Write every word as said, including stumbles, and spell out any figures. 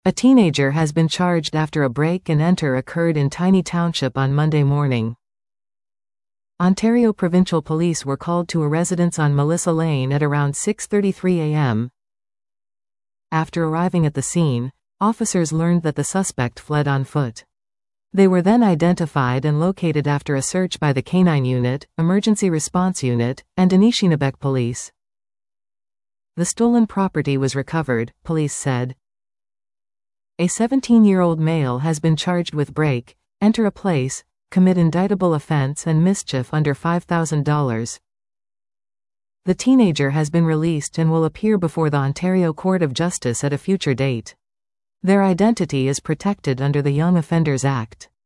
A teenager has been charged after a break-and-enter occurred in Tiny Township on Monday morning. Ontario Provincial Police were called to a residence on Melissa Lane at around six thirty-three a m After arriving at the scene, officers learned that the suspect fled on foot. They were then identified and located after a search by the Canine Unit, Emergency Response Unit, and Anishinabek Police. The stolen property was recovered, police said. A seventeen-year-old male has been charged with break, enter a place, commit indictable offense and mischief under five thousand dollars. The teenager has been released and will appear before the Ontario Court of Justice at a future date. Their identity is protected under the Young Offenders Act.